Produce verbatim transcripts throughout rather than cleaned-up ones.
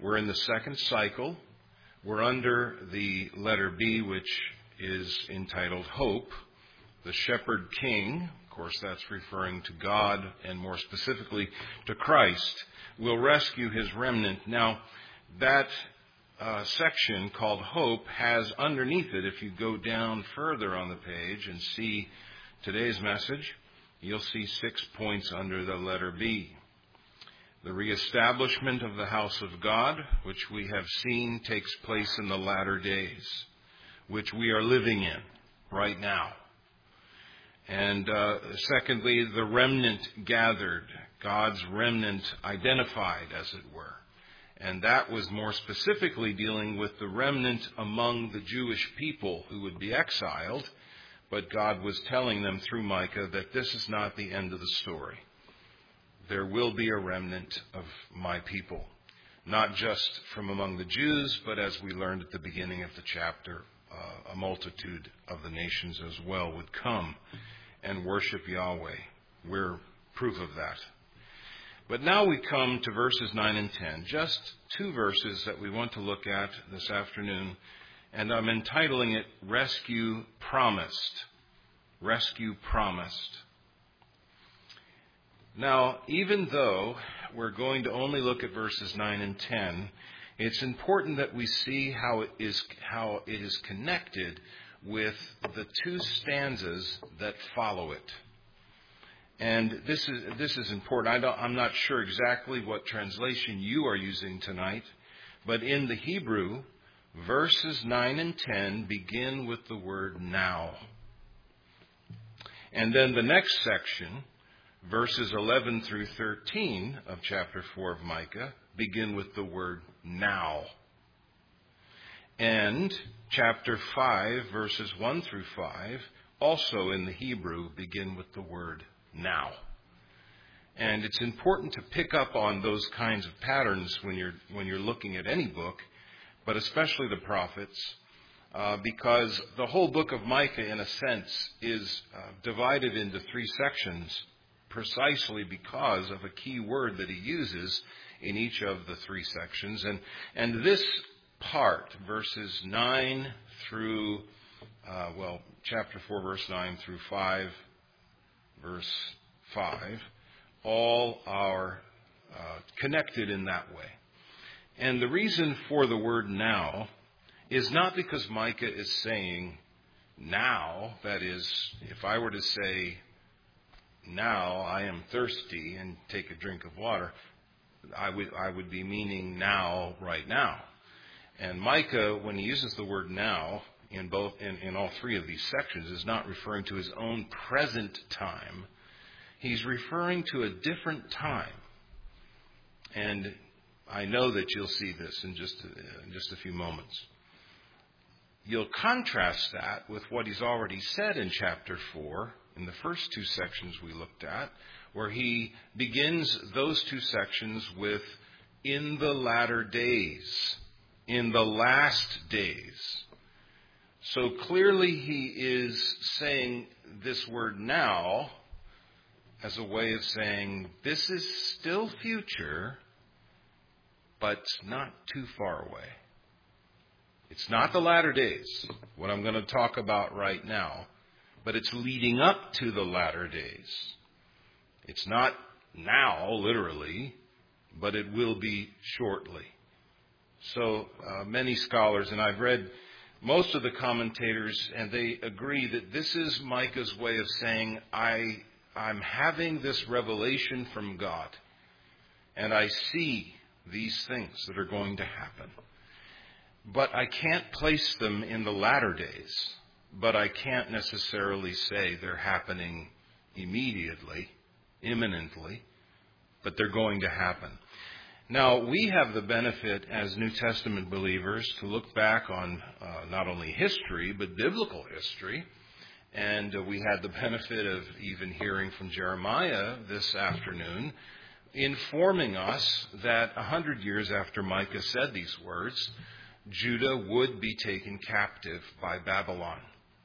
We're in the second cycle. We're under the letter B, which is entitled Hope. The Shepherd King, of course that's referring to God and more specifically to Christ, will rescue his remnant. Now, that uh, section called Hope has underneath it, if you go down further on the page and see today's message, you'll see six points under the letter B. The reestablishment of the house of God, which we have seen takes place in the latter days, which we are living in right now. And uh, secondly, the remnant gathered, God's remnant identified, as it were. And that was more specifically dealing with the remnant among the Jewish people who would be exiled. But God was telling them through Micah that this is not the end of the story. There will be a remnant of my people, not just from among the Jews, but as we learned at the beginning of the chapter, uh, a multitude of the nations as well would come and worship Yahweh. We're proof of that. But now we come to verses nine and ten, just two verses that we want to look at this afternoon, and I'm entitling it Rescue Promised. Rescue Promised. Now, even though we're going to only look at verses nine and ten, it's important that we see how it is how it is connected with the two stanzas that follow it. And this is this is important. I don't, I'm not sure exactly what translation you are using tonight, but in the Hebrew, verses nine and ten begin with the word now. And then the next section, verses eleven through thirteen of chapter four of Micah, begin with the word now. And chapter five, verses one through five, also in the Hebrew, begin with the word now. And it's important to pick up on those kinds of patterns when you're when you're looking at any book, but especially the prophets, uh, because the whole book of Micah, in a sense, is uh, divided into three sections precisely because of a key word that he uses in each of the three sections. And, and this part, verses nine through, uh, well, chapter four, verse nine through five, verse five, all are uh, connected in that way. And the reason for the word now is not because Micah is saying now, that is, if I were to say, now I am thirsty and take a drink of water, I would I would be meaning now, right now. And Micah, when he uses the word now in both in, in all three of these sections, is not referring to his own present time. He's referring to a different time. And I know that you'll see this in just a, in just a few moments. You'll contrast that with what he's already said in chapter four, in the first two sections we looked at, where he begins those two sections with, in the latter days, in the last days. So clearly he is saying this word now as a way of saying this is still future, but not too far away. It's not the latter days, what I'm going to talk about right now, but it's leading up to the latter days. It's not now, literally, but it will be shortly. So uh, many scholars, and I've read most of the commentators, and they agree that this is Micah's way of saying, I, I'm having this revelation from God, and I see these things that are going to happen. But I can't place them in the latter days. But I can't necessarily say they're happening immediately, imminently, but they're going to happen. Now, we have the benefit as New Testament believers to look back on uh, not only history, but biblical history. And uh, we had the benefit of even hearing from Jeremiah this afternoon, informing us that a hundred years after Micah said these words, Judah would be taken captive by Babylon.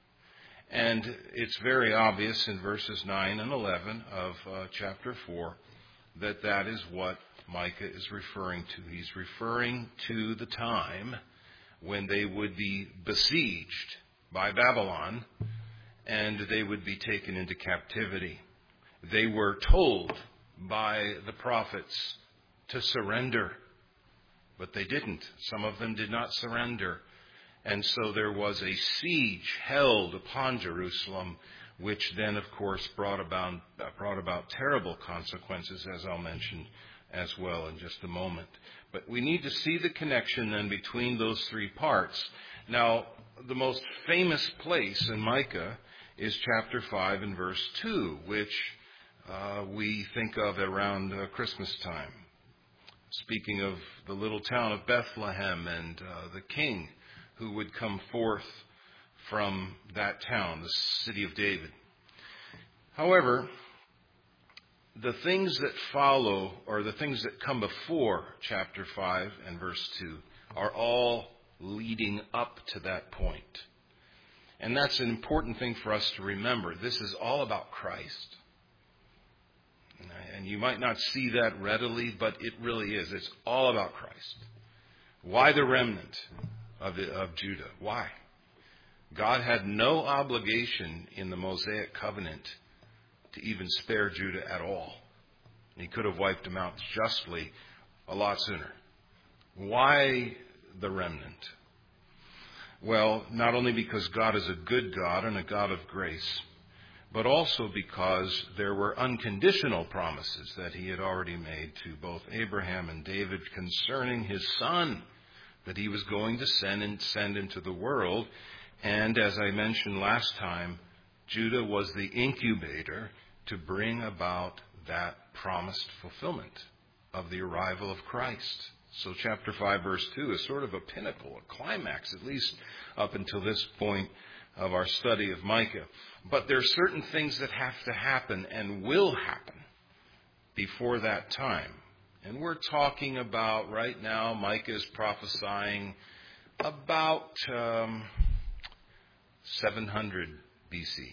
And it's very obvious in verses nine and eleven of uh, chapter four that that is what Micah is referring to. He's referring to the time when they would be besieged by Babylon and they would be taken into captivity. They were told by the prophets to surrender, but they didn't. Some of them did not surrender. And so there was a siege held upon Jerusalem, which then, of course, brought about, brought about terrible consequences, as I'll mention as well in just a moment. But we need to see the connection then between those three parts. Now, the most famous place in Micah is chapter five and verse two, which uh, we think of around uh, Christmas time. Speaking of the little town of Bethlehem and uh, the king who would come forth from that town, the city of David. However, the things that follow, or the things that come before chapter five and verse two, are all leading up to that point. And that's an important thing for us to remember. This is all about Christ. And you might not see that readily, but it really is. It's all about Christ. Why the remnant of, the, of Judah? Why? God had no obligation in the Mosaic covenant to even spare Judah at all. He could have wiped them out justly a lot sooner. Why the remnant? Well, not only because God is a good God and a God of grace, but also because there were unconditional promises that he had already made to both Abraham and David concerning his son that he was going to send and send into the world. And as I mentioned last time, Judah was the incubator to bring about that promised fulfillment of the arrival of Christ. So chapter five, verse two is sort of a pinnacle, a climax, at least up until this point of our study of Micah. But there are certain things that have to happen and will happen before that time. And we're talking about, right now, Micah is prophesying about um, seven hundred B C.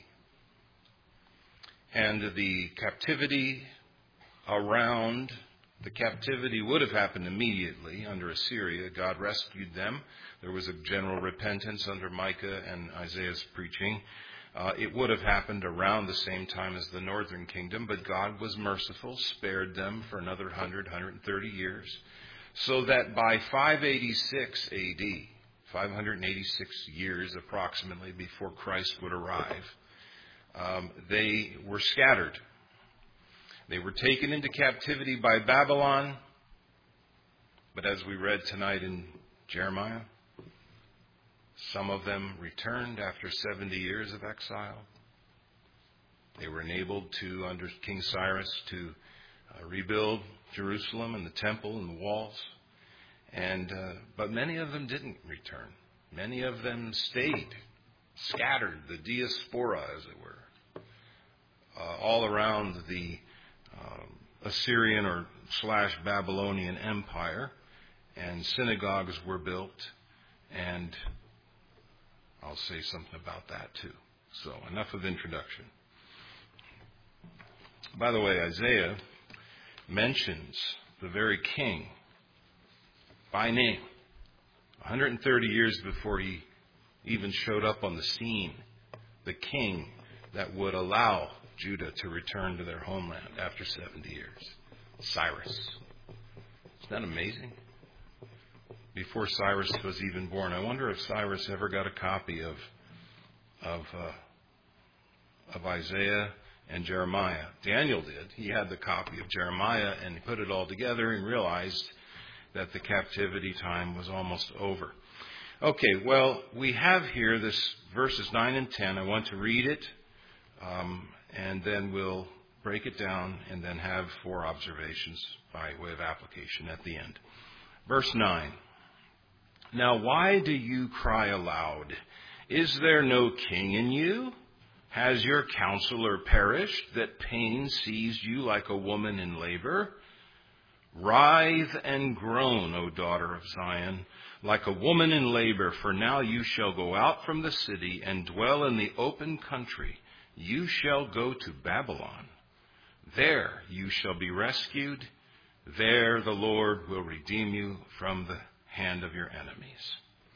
And the captivity around, the captivity would have happened immediately under Assyria. God rescued them. There was a general repentance under Micah and Isaiah's preaching. Uh, it would have happened around the same time as the northern kingdom, but God was merciful, spared them for another one hundred, one hundred thirty years, so that by five eighty-six A D, five hundred eighty-six years approximately before Christ would arrive, um, they were scattered. They were taken into captivity by Babylon, but as we read tonight in Jeremiah, some of them returned after seventy years of exile. They were enabled to, under King Cyrus, to uh, rebuild Jerusalem and the temple and the walls. And uh, but many of them didn't return. Many of them stayed, scattered, the diaspora, as it were, uh, all around the um, Assyrian or slash Babylonian Empire. And synagogues were built, and I'll say something about that too. So enough of introduction. By the way, Isaiah mentions the very king by name one hundred thirty years before he even showed up on the scene. The king that would allow Judah to return to their homeland after seventy years. Cyrus. Isn't that amazing? Before Cyrus was even born. I wonder if Cyrus ever got a copy of of uh, of Isaiah and Jeremiah. Daniel did. He had the copy of Jeremiah and he put it all together and realized that the captivity time was almost over. Okay, well, we have here this verses nine and ten. I want to read it, um, and then we'll break it down and then have four observations by way of application at the end. Verse nine. Now why do you cry aloud? Is there no king in you? Has your counselor perished, that pain seized you like a woman in labor? Writhe and groan, O daughter of Zion, like a woman in labor, for now you shall go out from the city and dwell in the open country. You shall go to Babylon. There you shall be rescued, There the Lord will redeem you from the hand of your enemies.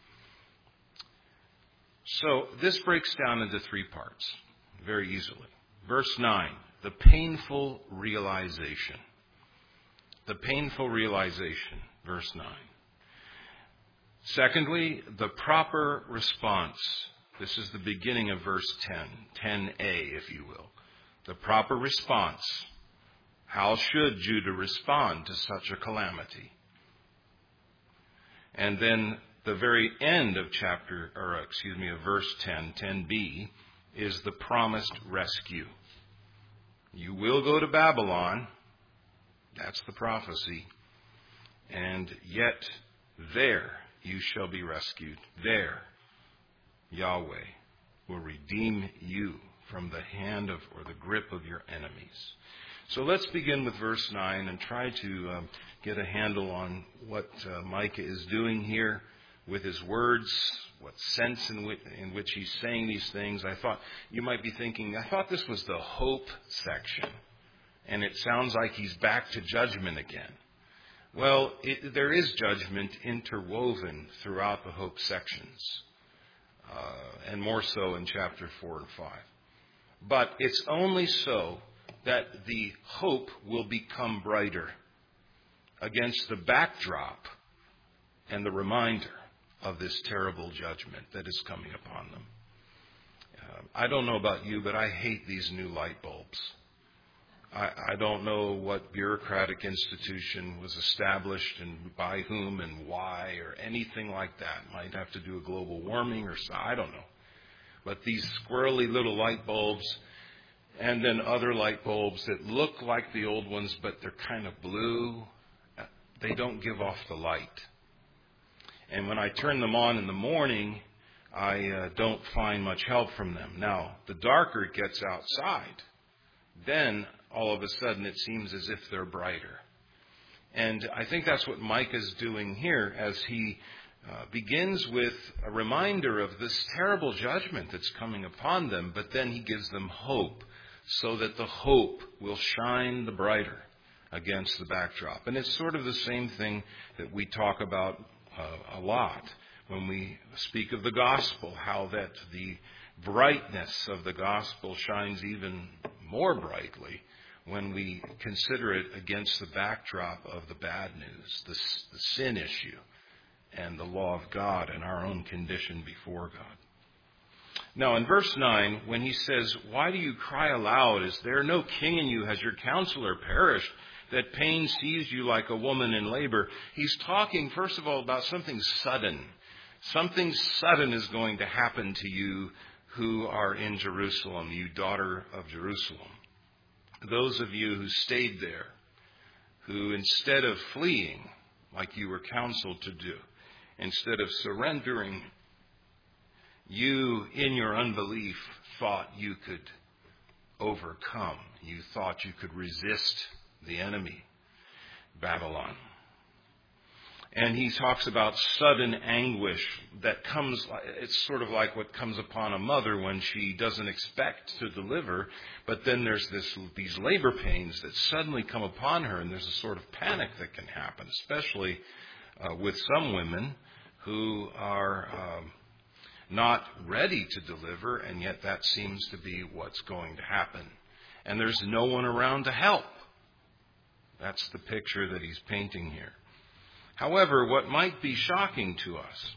So this breaks down into three parts very easily. Verse nine, the painful realization. The painful realization, verse nine. Secondly, the proper response. This is the beginning of verse ten, ten a, if you will. The proper response. How should Judah respond to such a calamity? And then the very end of chapter, or excuse me, of verse ten, ten b, is the promised rescue. You will go to Babylon. That's the prophecy. And yet there you shall be rescued. There Yahweh will redeem you from the hand of, or the grip of your enemies. So let's begin with verse nine and try to um, get a handle on what uh, Micah is doing here with his words, what sense in which, in which he's saying these things. I thought you might be thinking, I thought this was the hope section, and it sounds like he's back to judgment again. Well, it, there is judgment interwoven throughout the hope sections, uh, and more so in chapter four and five. But it's only so that the hope will become brighter against the backdrop and the reminder of this terrible judgment that is coming upon them. Uh, I don't know about you, but I hate these new light bulbs. I, I don't know what bureaucratic institution was established and by whom and why or anything like that. Might have to do with global warming or so, I don't know. But these squirrely little light bulbs, and then other light bulbs that look like the old ones, but they're kind of blue. They don't give off the light. And when I turn them on in the morning, I uh, don't find much help from them. Now, the darker it gets outside, then all of a sudden it seems as if they're brighter. And I think that's what Micah's doing here as he uh, begins with a reminder of this terrible judgment that's coming upon them, but then he gives them hope, so that the hope will shine the brighter against the backdrop. And it's sort of the same thing that we talk about uh, a lot when we speak of the gospel, how that the brightness of the gospel shines even more brightly when we consider it against the backdrop of the bad news, the, the sin issue, and the law of God and our own condition before God. Now, in verse nine, when he says, why do you cry aloud? Is there no king in you? Has your counselor perished? That pain seized you like a woman in labor. He's talking, first of all, about something sudden. Something sudden is going to happen to you who are in Jerusalem, you daughter of Jerusalem. Those of you who stayed there, who instead of fleeing, like you were counseled to do, instead of surrendering, you, in your unbelief, thought you could overcome. You thought you could resist the enemy, Babylon. And he talks about sudden anguish that comes, it's sort of like what comes upon a mother when she doesn't expect to deliver, but then there's this these labor pains that suddenly come upon her, and there's a sort of panic that can happen, especially uh, with some women who are Um, not ready to deliver, and yet that seems to be what's going to happen. And there's no one around to help. That's the picture that he's painting here. However, what might be shocking to us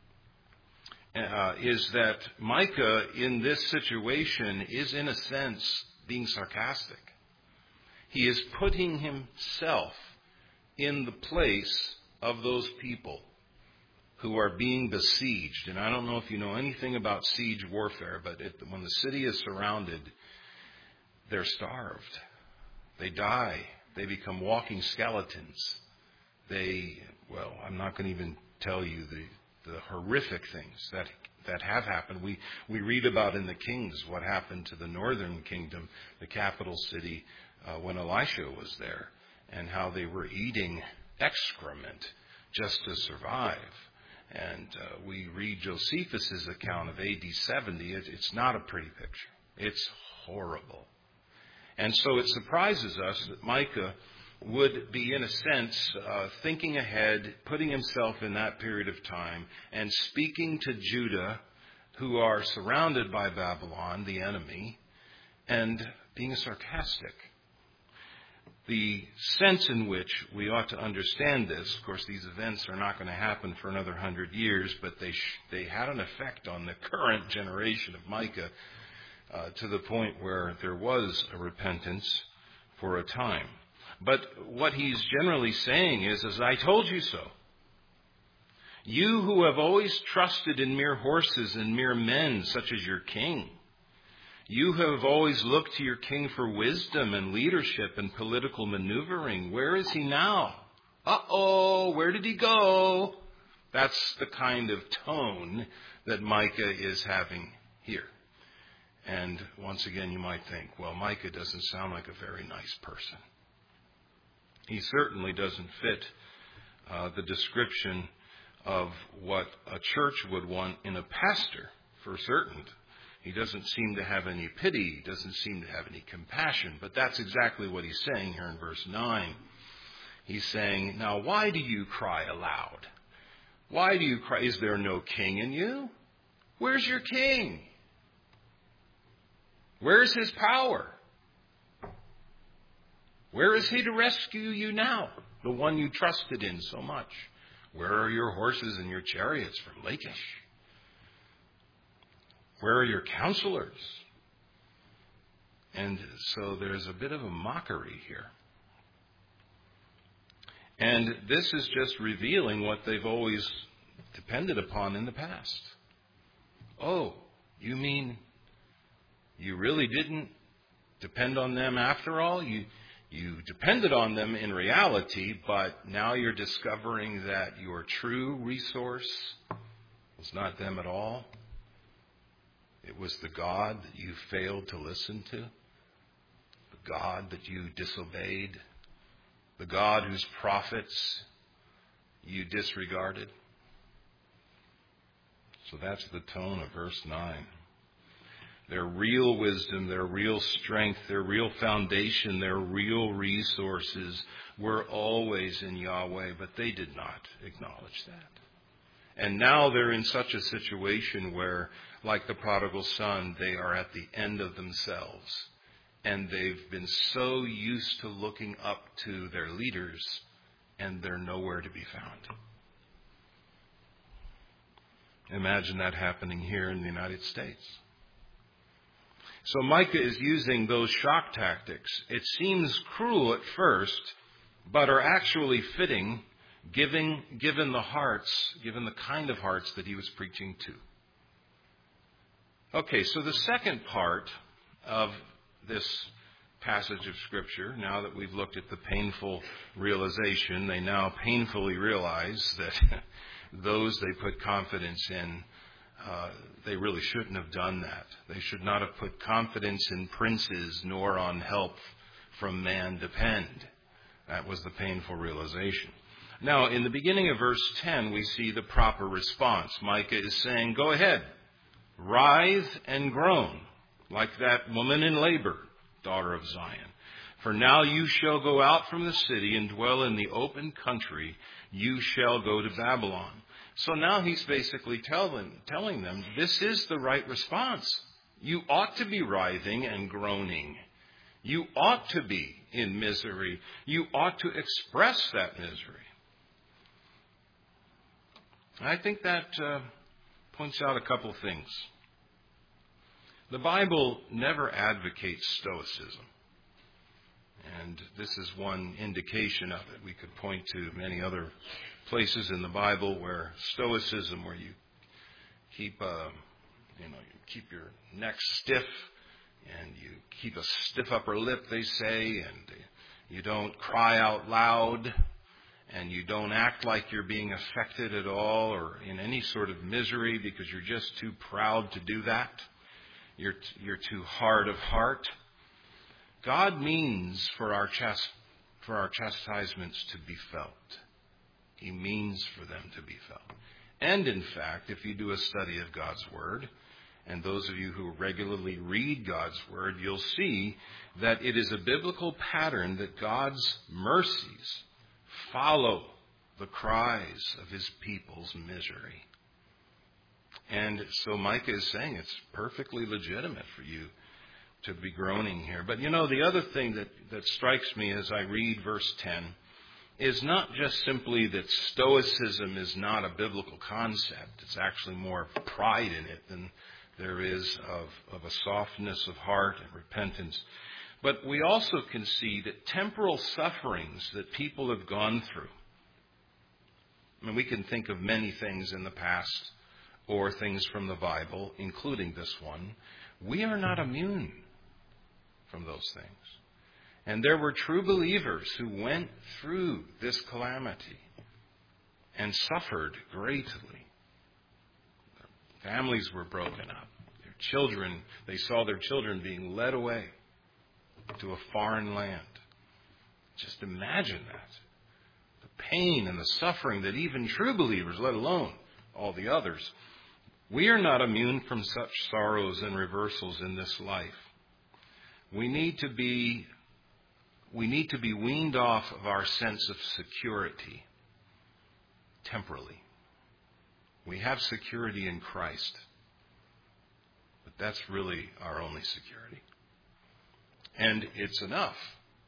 uh, is that Micah, in this situation, is in a sense being sarcastic. He is putting himself in the place of those people who are being besieged. And I don't know if you know anything about siege warfare, but it, when the city is surrounded, they're starved. They die. They become walking skeletons. They, well, I'm not going to even tell you the, the horrific things that that have happened. We, we read about in the Kings what happened to the northern kingdom, the capital city, uh, when Elisha was there, and how they were eating excrement just to survive. And uh, we read Josephus' account of A D seventy. It, it's not a pretty picture. It's horrible. And so it surprises us that Micah would be, in a sense, uh, thinking ahead, putting himself in that period of time, and speaking to Judah, who are surrounded by Babylon, the enemy, and being sarcastic. The sense in which we ought to understand this, of course, these events are not going to happen for another hundred years, but they sh- they had an effect on the current generation of Micah uh, to the point where there was a repentance for a time. But what he's generally saying is, as I told you so. You who have always trusted in mere horses and mere men, such as your king. You have always looked to your king for wisdom and leadership and political maneuvering. Where is he now? Uh-oh, where did he go? That's the kind of tone that Micah is having here. And once again, you might think, well, Micah doesn't sound like a very nice person. He certainly doesn't fit uh, the description of what a church would want in a pastor, for certain. He doesn't seem to have any pity. He doesn't seem to have any compassion. But that's exactly what he's saying here in verse nine. He's saying, now why do you cry aloud? Why do you cry? Is there no king in you? Where's your king? Where's his power? Where is he to rescue you now? The one you trusted in so much. Where are your horses and your chariots from Lachish? Where are your counselors? And so there's a bit of a mockery here. And this is just revealing what they've always depended upon in the past. Oh, you mean you really didn't depend on them after all? You you depended on them in reality, but now you're discovering that your true resource was not them at all. It was the God that you failed to listen to, the God that you disobeyed, the God whose prophets you disregarded. So that's the tone of verse nine. Their real wisdom, their real strength, their real foundation, their real resources were always in Yahweh, but they did not acknowledge that. And now they're in such a situation where, like the prodigal son, they are at the end of themselves. And they've been so used to looking up to their leaders, and they're nowhere to be found. Imagine that happening here in the United States. So Micah is using those shock tactics. It seems cruel at first, but are actually fitting, given, given the hearts, given the kind of hearts that he was preaching to. Okay, so the second part of this passage of Scripture, now that we've looked at the painful realization, they now painfully realize that those they put confidence in, uh, they really shouldn't have done that. They should not have put confidence in princes, nor on help from man depend. That was the painful realization. Now, in the beginning of verse ten, we see the proper response. Micah is saying, go ahead, writhe and groan, like that woman in labor, daughter of Zion. For now you shall go out from the city and dwell in the open country. You shall go to Babylon. So now he's basically telling, telling them this is the right response. You ought to be writhing and groaning. You ought to be in misery. You ought to express that misery. I think that uh, points out a couple of things. The Bible never advocates stoicism. And this is one indication of it. We could point to many other places in the Bible where stoicism, where you keep, uh, you know, you keep your neck stiff, and you keep a stiff upper lip, they say, and you don't cry out loud, and you don't act like you're being affected at all or in any sort of misery because you're just too proud to do that. You're you're too hard of heart. God means for our chast- for our chastisements to be felt. He means for them to be felt. And in fact, if you do a study of God's Word, and those of you who regularly read God's Word, you'll see that it is a biblical pattern that God's mercies follow the cries of his people's misery. And so Micah is saying it's perfectly legitimate for you to be groaning here. But you know, the other thing that, that strikes me as I read verse ten is not just simply that Stoicism is not a biblical concept. It's actually more pride in it than there is of, of a softness of heart and repentance. But we also can see that temporal sufferings that people have gone through, I mean, we can think of many things in the past or things from the Bible, including this one. We are not immune from those things. And there were true believers who went through this calamity and suffered greatly. Their families were broken up. Their children, they saw their children being led away to a foreign land. Just imagine that. The pain and the suffering that even true believers, let alone all the others, we are not immune from such sorrows and reversals in this life. We need to be we need to be weaned off of our sense of security temporally. We have security in Christ, but that's really our only security. And it's enough.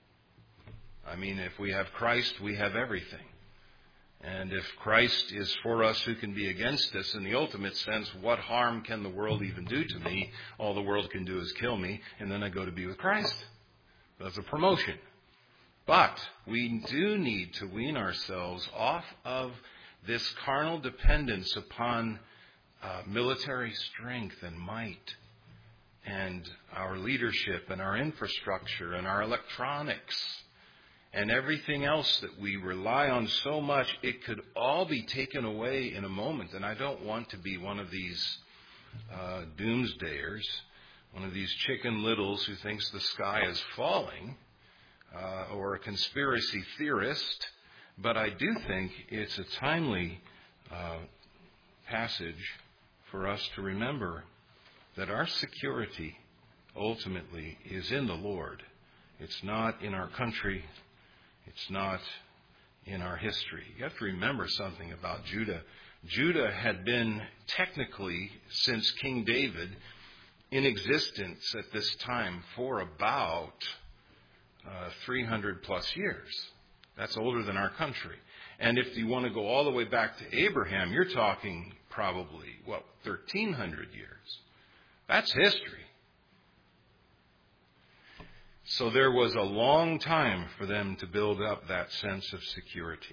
I mean, if we have Christ, we have everything. And if Christ is for us, who can be against us? In the ultimate sense, what harm can the world even do to me? All the world can do is kill me, and then I go to be with Christ. That's a promotion. But we do need to wean ourselves off of this carnal dependence upon uh, military strength and might, and our leadership and our infrastructure and our electronics and everything else that we rely on so much. It could all be taken away in a moment. And I don't want to be one of these uh, doomsdayers, one of these chicken littles who thinks the sky is falling, uh, or a conspiracy theorist. But I do think it's a timely uh, passage for us to remember that our security ultimately is in the Lord. It's not in our country. It's not in our history. You have to remember something about Judah. Judah had been technically, since King David, in existence at this time for about uh, three hundred plus years. That's older than our country. And if you want to go all the way back to Abraham, you're talking probably, what, thirteen hundred years. That's history. So there was a long time for them to build up that sense of security.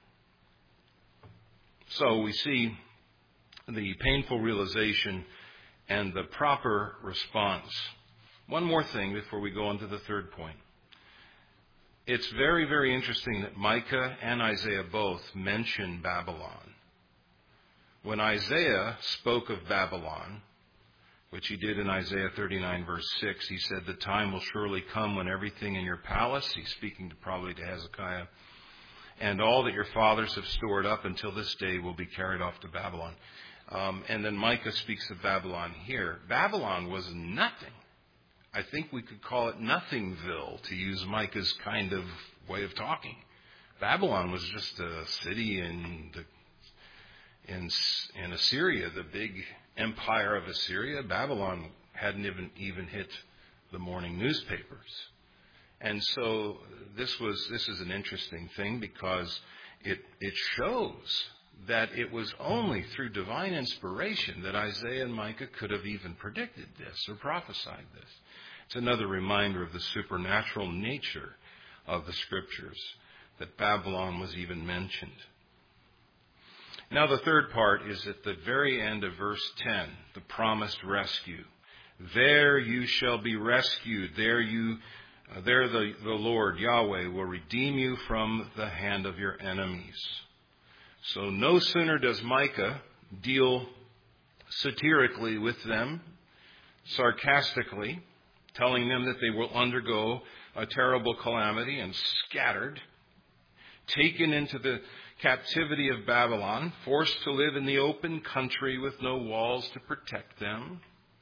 So we see the painful realization and the proper response. One more thing before we go on to the third point. It's very, very interesting that Micah and Isaiah both mention Babylon. When Isaiah spoke of Babylon, which he did in Isaiah thirty-nine, verse six, he said, "The time will surely come when everything in your palace," he's speaking to probably to Hezekiah, "and all that your fathers have stored up until this day will be carried off to Babylon." Um, and then Micah speaks of Babylon here. Babylon was nothing. I think we could call it Nothingville, to use Micah's kind of way of talking. Babylon was just a city in the in in Assyria, the big empire of Assyria. Babylon hadn't even even hit the morning newspapers. And so this was this is an interesting thing, because it it shows that it was only through divine inspiration that Isaiah and Micah could have even predicted this or prophesied this. It's another reminder of the supernatural nature of the Scriptures, that Babylon was even mentioned. Now the third part is at the very end of verse ten, the promised rescue. There you shall be rescued. There you, uh, there the, the Lord, Yahweh, will redeem you from the hand of your enemies. So no sooner does Micah deal satirically with them, sarcastically, telling them that they will undergo a terrible calamity and scattered, taken into the captivity of Babylon, forced to live in the open country with no walls to protect them.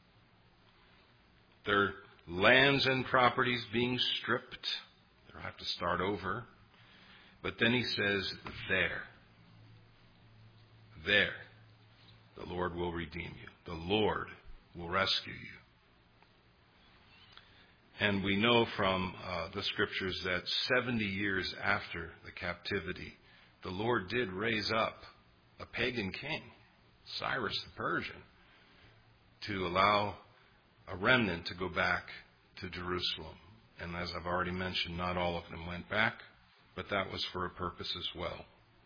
their lands and properties being stripped. They'll have to start over. But then he says, there, there, the Lord will redeem you. The Lord will rescue you. And we know from uh, the scriptures that seventy years after the captivity, the Lord did raise up a pagan king, Cyrus the Persian, to allow a remnant to go back to Jerusalem. And as I've already mentioned, not all of them went back, but that was for a purpose as well.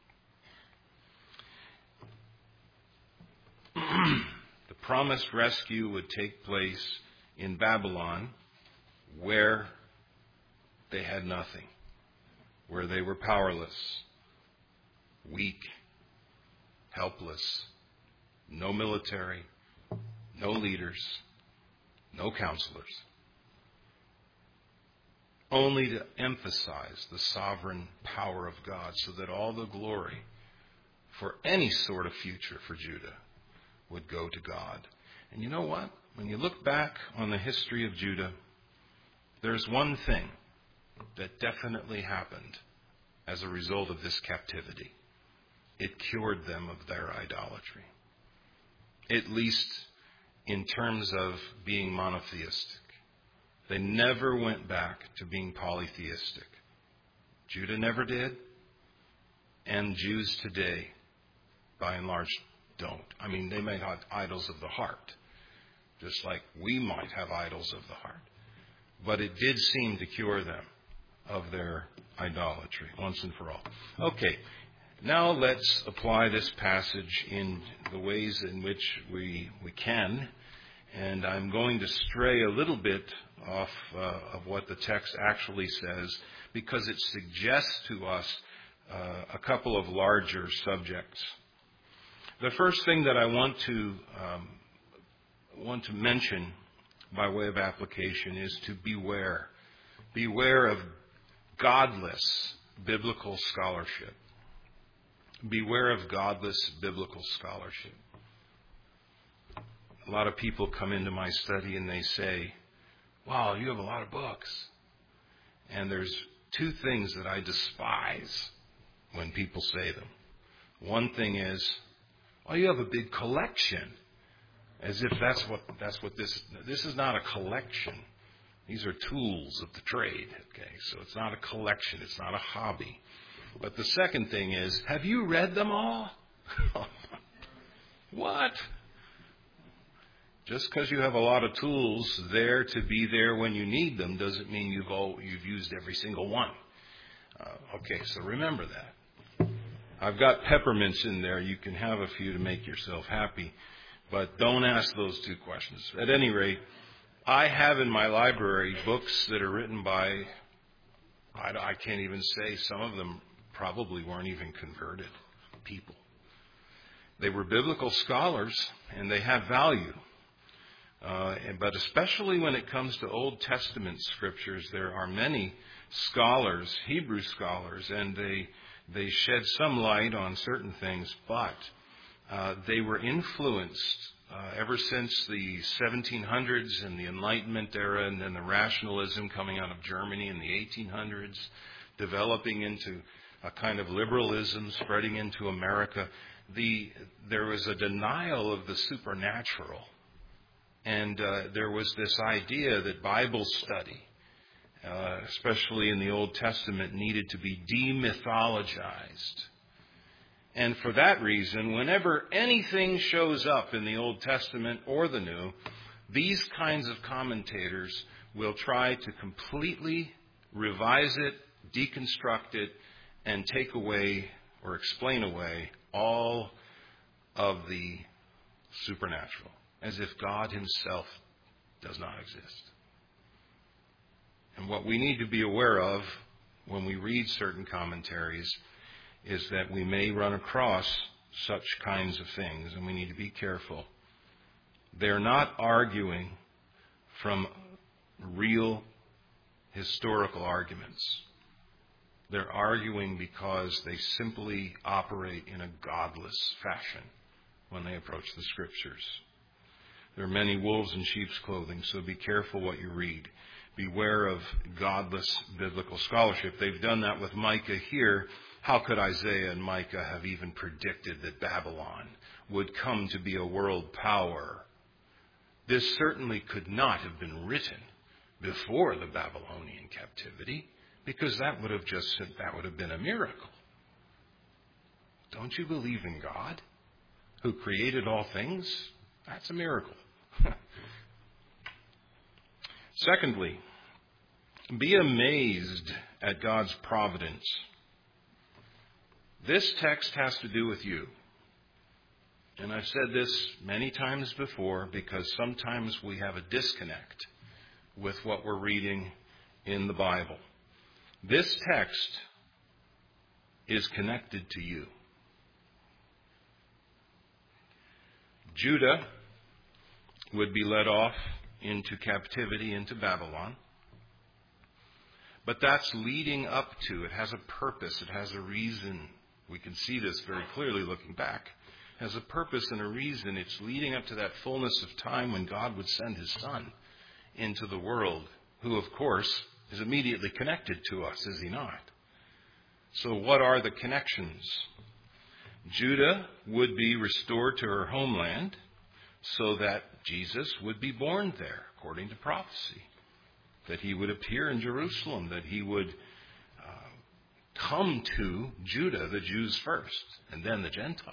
The promised rescue would take place in Babylon, where they had nothing, where they were powerless, weak, helpless, no military, no leaders, no counselors. Only to emphasize the sovereign power of God so that all the glory for any sort of future for Judah would go to God. And you know what? When you look back on the history of Judah, there's one thing that definitely happened as a result of this captivity. It cured them of their idolatry, at least in terms of being monotheistic. They never went back to being polytheistic. Judah never did, and Jews today, by and large, don't. I mean, they may have idols of the heart, just like we might have idols of the heart. But it did seem to cure them of their idolatry once and for all. Okay, now let's apply this passage in the ways in which we we can. And I'm going to stray a little bit off uh, of what the text actually says, because it suggests to us uh, a couple of larger subjects. The first thing that I want to um, want to mention by way of application is to beware. Beware of godless biblical scholarship. Beware of godless biblical scholarship. A lot of people come into my study and they say, wow, you have a lot of books. And there's two things that I despise when people say them. One thing is, oh, you have a big collection. As if that's what that's what this this is not a collection. These are tools of the trade. Okay, so it's not a collection. It's not a hobby. But the second thing is, have you read them all? What? Just because you have a lot of tools there to be there when you need them doesn't mean you've all, you've used every single one. Uh, okay, so remember that. I've got peppermints in there. You can have a few to make yourself happy. But don't ask those two questions. At any rate, I have in my library books that are written by, I, I can't even say, some of them probably weren't even converted people. They were biblical scholars, and they have value. Uh, but especially when it comes to Old Testament scriptures, there are many scholars, Hebrew scholars, and they they shed some light on certain things, but uh, they were influenced uh, ever since the seventeen hundreds and the Enlightenment era, and then the rationalism coming out of Germany in the eighteen hundreds, developing into a kind of liberalism, spreading into America. The there was a denial of the supernatural. And uh, there was this idea that Bible study, uh, especially in the Old Testament, needed to be demythologized. And for that reason, whenever anything shows up in the Old Testament or the New, these kinds of commentators will try to completely revise it, deconstruct it, and take away or explain away all of the supernatural, as if God himself does not exist. And what we need to be aware of when we read certain commentaries is that we may run across such kinds of things, and we need to be careful. They're not arguing from real historical arguments. They're arguing because they simply operate in a godless fashion when they approach the Scriptures. There are many wolves in sheep's clothing, so be careful what you read. Beware of godless biblical scholarship. They've done that with Micah here. How could Isaiah and Micah have even predicted that Babylon would come to be a world power? This certainly could not have been written before the Babylonian captivity, because that would have just that would have been a miracle. Don't you believe in God, who created all things? That's a miracle. Secondly, be amazed at God's providence. This text has to do with you. And I've said this many times before, because sometimes we have a disconnect with what we're reading in the Bible. This text is connected to you. Judah would be led off into captivity, into Babylon. But that's leading up to, it has a purpose, it has a reason. We can see this very clearly looking back. It has a purpose and a reason. It's leading up to that fullness of time when God would send his Son into the world, who, of course, is immediately connected to us, is he not? So what are the connections? Judah would be restored to her homeland so that Jesus would be born there, according to prophecy. That he would appear in Jerusalem, that he would uh, come to Judah, the Jews first, and then the Gentiles.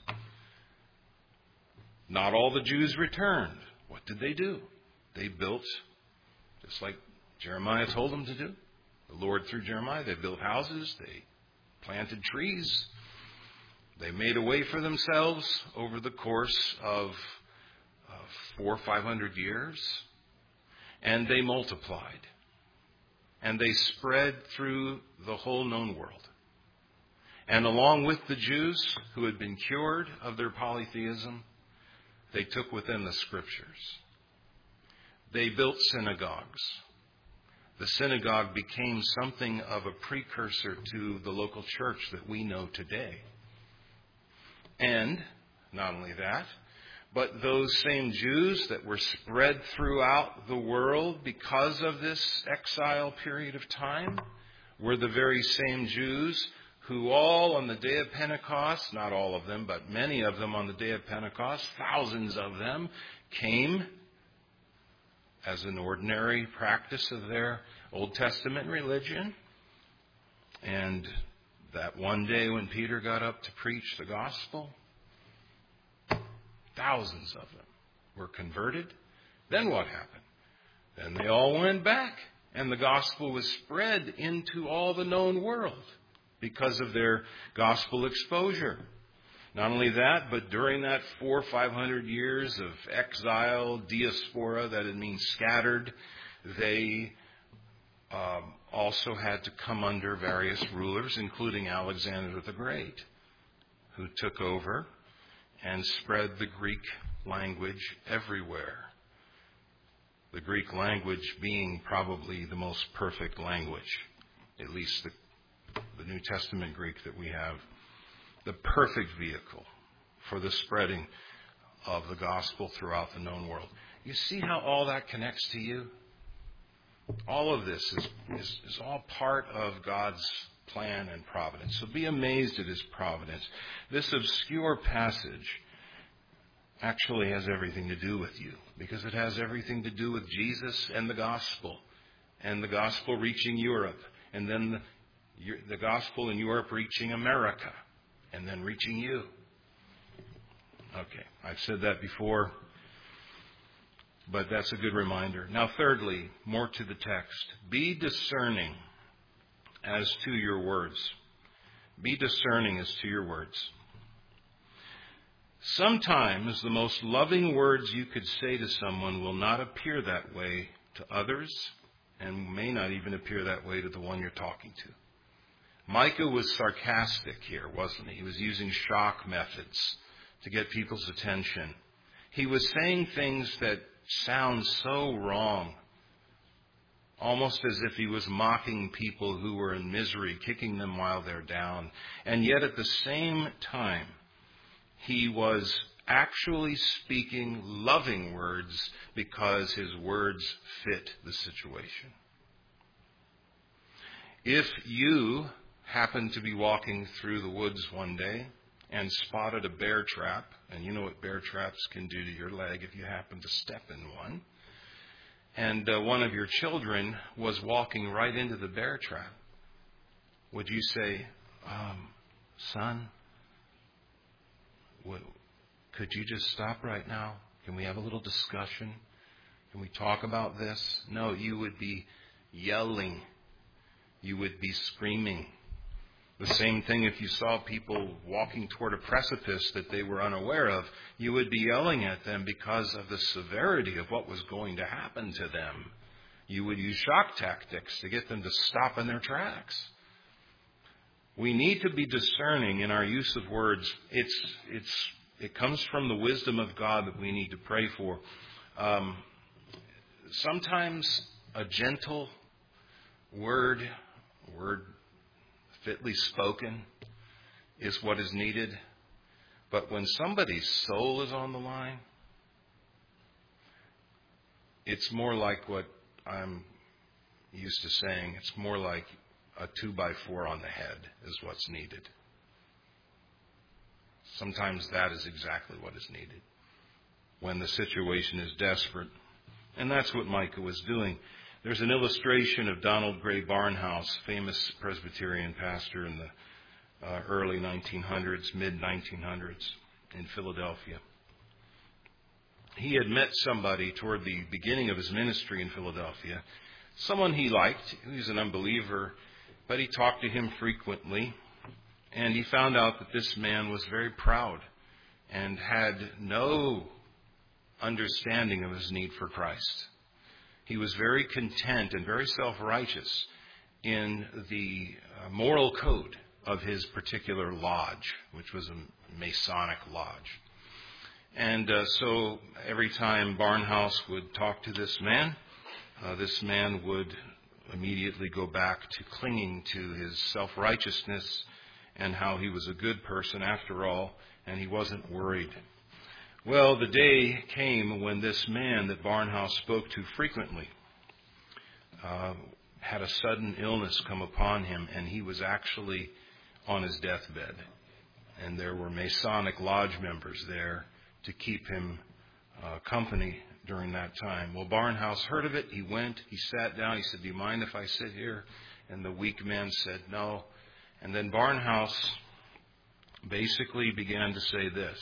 Not all the Jews returned. What did they do? They built, just like Jeremiah told them to do. The Lord through Jeremiah, they built houses, they planted trees. They made a way for themselves over the course of uh, four or five hundred years. And they multiplied. And they spread through the whole known world. And along with the Jews who had been cured of their polytheism, they took with them the Scriptures. They built synagogues. The synagogue became something of a precursor to the local church that we know today. And not only that, but those same Jews that were spread throughout the world because of this exile period of time were the very same Jews who all on the day of Pentecost, not all of them, but many of them on the day of Pentecost, thousands of them, came as an ordinary practice of their Old Testament religion. And that one day when Peter got up to preach the gospel, thousands of them were converted. Then what happened? Then they all went back, and the gospel was spread into all the known world because of their gospel exposure. Not only that, but during that four or five hundred years of exile, diaspora, that it means scattered, they um, also had to come under various rulers, including Alexander the Great, who took over and spread the Greek language everywhere. The Greek language being probably the most perfect language, at least the, the New Testament Greek that we have, the perfect vehicle for the spreading of the gospel throughout the known world. You see how all that connects to you? All of this is, is, is all part of God's plan and providence. So be amazed at his providence. This obscure passage actually has everything to do with you, because it has everything to do with Jesus and the gospel, and the gospel reaching Europe, and then the, the gospel in Europe reaching America, and then reaching you. Okay, I've said that before, but that's a good reminder. Now, thirdly, more to the text. Be discerning as to your words. Be discerning as to your words. Sometimes the most loving words you could say to someone will not appear that way to others, and may not even appear that way to the one you're talking to. Micah was sarcastic here, wasn't he? He was using shock methods to get people's attention. He was saying things that sound so wrong, almost as if he was mocking people who were in misery, kicking them while they're down. And yet at the same time, he was actually speaking loving words because his words fit the situation. If you happen to be walking through the woods one day and spotted a bear trap, and you know what bear traps can do to your leg if you happen to step in one, and uh, one of your children was walking right into the bear trap, would you say, um, son, what, could you just stop right now? Can we have a little discussion? Can we talk about this? No, you would be yelling. You would be screaming. The same thing if you saw people walking toward a precipice that they were unaware of. You would be yelling at them because of the severity of what was going to happen to them. You would use shock tactics to get them to stop in their tracks. We need to be discerning in our use of words. It's, it's, it comes from the wisdom of God that we need to pray for. Um, sometimes a gentle word, word fitly spoken, is what is needed. But when somebody's soul is on the line, it's more like what I'm used to saying. It's more like a two by four on the head is what's needed. Sometimes that is exactly what is needed when the situation is desperate. And that's what Micah was doing. There's an illustration of Donald Gray Barnhouse, famous Presbyterian pastor in the uh, early nineteen hundreds, mid nineteen hundreds in Philadelphia. He had met somebody toward the beginning of his ministry in Philadelphia, someone he liked. He was an unbeliever, but he talked to him frequently, and he found out that this man was very proud and had no understanding of his need for Christ. He was very content and very self-righteous in the uh, moral code of his particular lodge, which was a Masonic lodge. And uh, so every time Barnhouse would talk to this man, uh, this man would immediately go back to clinging to his self-righteousness and how he was a good person after all, and he wasn't worried. Well, the day came when this man that Barnhouse spoke to frequently uh, had a sudden illness come upon him, and he was actually on his deathbed. And there were Masonic lodge members there to keep him uh, company during that time. Well, Barnhouse heard of it. He went. He sat down. He said, "Do you mind if I sit here?" And the weak man said, "No." And then Barnhouse basically began to say this: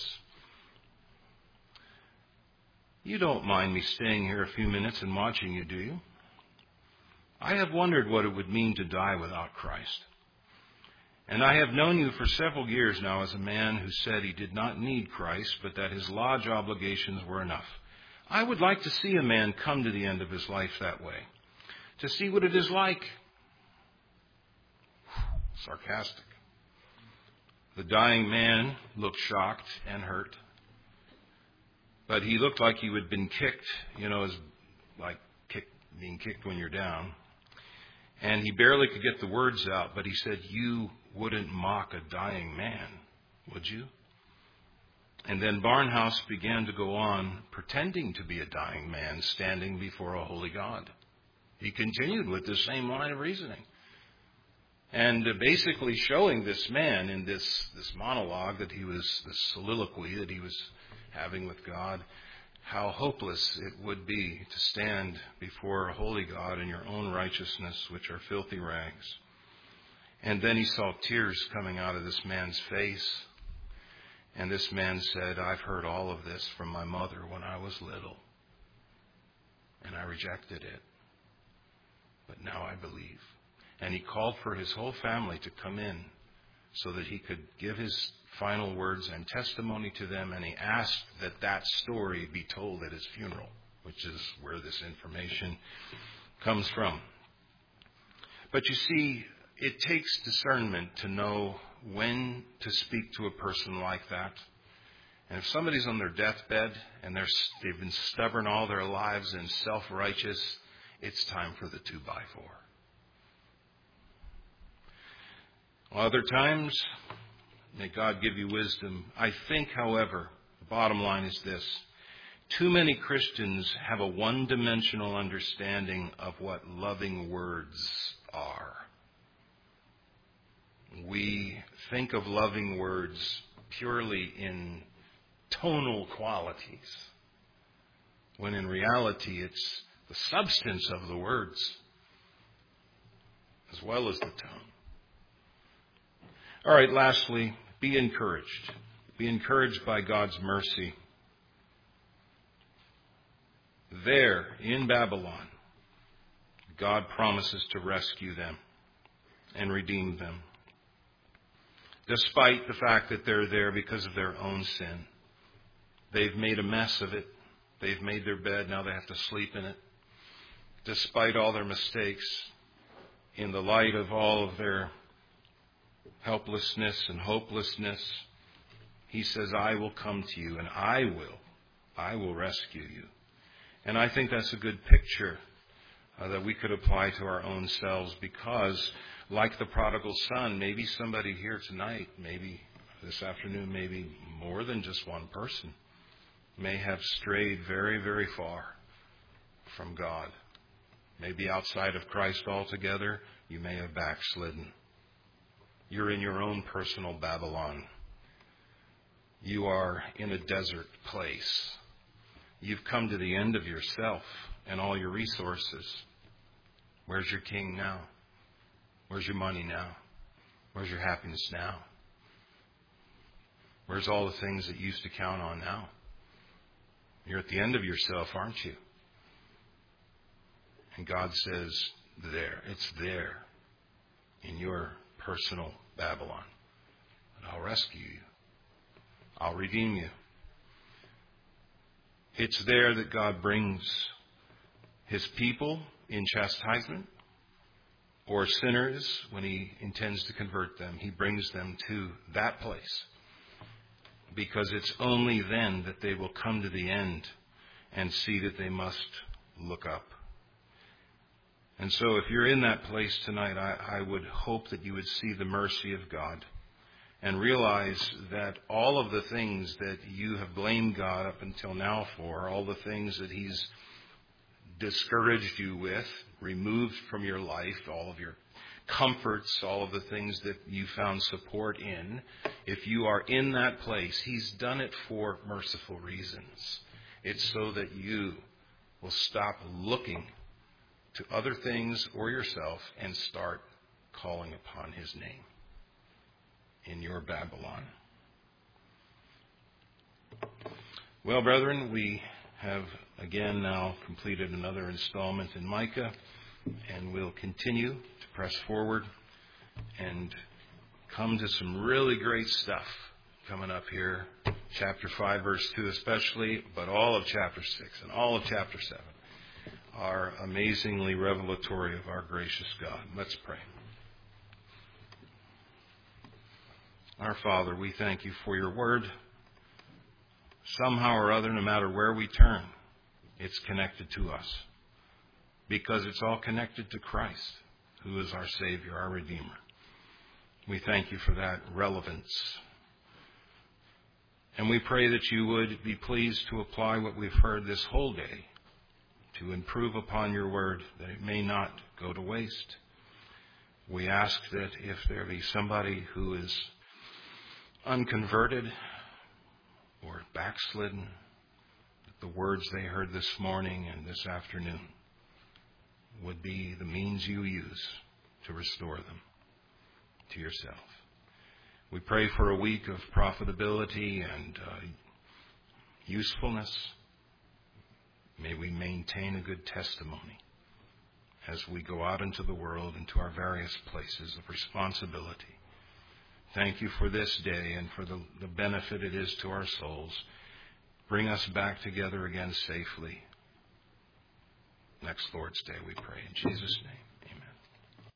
"You don't mind me staying here a few minutes and watching you, do you? I have wondered what it would mean to die without Christ. And I have known you for several years now as a man who said he did not need Christ, but that his lodge obligations were enough. I would like to see a man come to the end of his life that way, to see what it is like." Sarcastic. The dying man looked shocked and hurt. But he looked like he had been kicked, you know, as like kick, being kicked when you're down. And he barely could get the words out, but he said, "You wouldn't mock a dying man, would you?" And then Barnhouse began to go on pretending to be a dying man standing before a holy God. He continued with the same line of reasoning. And basically showing this man in this, this monologue that he was, this soliloquy that he was having with God, how hopeless it would be to stand before a holy God in your own righteousness, which are filthy rags. And then he saw tears coming out of this man's face. And this man said, "I've heard all of this from my mother when I was little, and I rejected it. But now I believe." And he called for his whole family to come in so that he could give his final words and testimony to them. And he asked that that story be told at his funeral, which is where this information comes from. But you see, it takes discernment to know when to speak to a person like that. And if somebody's on their deathbed and they're, they've been stubborn all their lives and self-righteous, it's time for the two by four. Other times, may God give you wisdom. I think, however, bottom line is this. Too many Christians have a one-dimensional understanding of what loving words are. We think of loving words purely in tonal qualities, when in reality it's the substance of the words as well as the tone. All right, lastly, be encouraged. Be encouraged by God's mercy. There, in Babylon, God promises to rescue them and redeem them, despite the fact that they're there because of their own sin. They've made a mess of it. They've made their bed. Now they have to sleep in it. Despite all their mistakes, in the light of all of their helplessness and hopelessness, He says, I will come to you and I will. I will rescue you. And I think that's a good picture uh, that we could apply to our own selves, because like the prodigal son, maybe somebody here tonight, maybe this afternoon, maybe more than just one person, may have strayed very, very far from God. Maybe outside of Christ altogether, you may have backslidden. You're in your own personal Babylon. You are in a desert place. You've come to the end of yourself and all your resources. Where's your king now? Where's your money now? Where's your happiness now? Where's all the things that you used to count on now? You're at the end of yourself, aren't you? And God says, there, it's there in your personal Babylon. And I'll rescue you. I'll redeem you. It's there that God brings His people in chastisement, or sinners when He intends to convert them. He brings them to that place, because it's only then that they will come to the end and see that they must look up. And so if you're in that place tonight, I, I would hope that you would see the mercy of God and realize that all of the things that you have blamed God up until now for, all the things that He's discouraged you with, removed from your life, all of your comforts, all of the things that you found support in, if you are in that place, He's done it for merciful reasons. It's so that you will stop looking to other things or yourself and start calling upon His name in your Babylon. Well, brethren, we have again now completed another installment in Micah, and we'll continue to press forward and come to some really great stuff coming up here. Chapter five, verse two especially, but all of chapter six and all of chapter seven are amazingly revelatory of our gracious God. Let's pray. Our Father, we thank You for Your word. Somehow or other, no matter where we turn, it's connected to us, because it's all connected to Christ, who is our Savior, our Redeemer. We thank You for that relevance. And we pray that You would be pleased to apply what we've heard this whole day to improve upon Your word, that it may not go to waste. We ask that if there be somebody who is unconverted or backslidden, that the words they heard this morning and this afternoon would be the means You use to restore them to Yourself. We pray for a week of profitability and uh, usefulness. May we maintain a good testimony as we go out into the world, into our various places of responsibility. Thank You for this day and for the, the benefit it is to our souls. Bring us back together again safely next Lord's Day, we pray. In Jesus' name.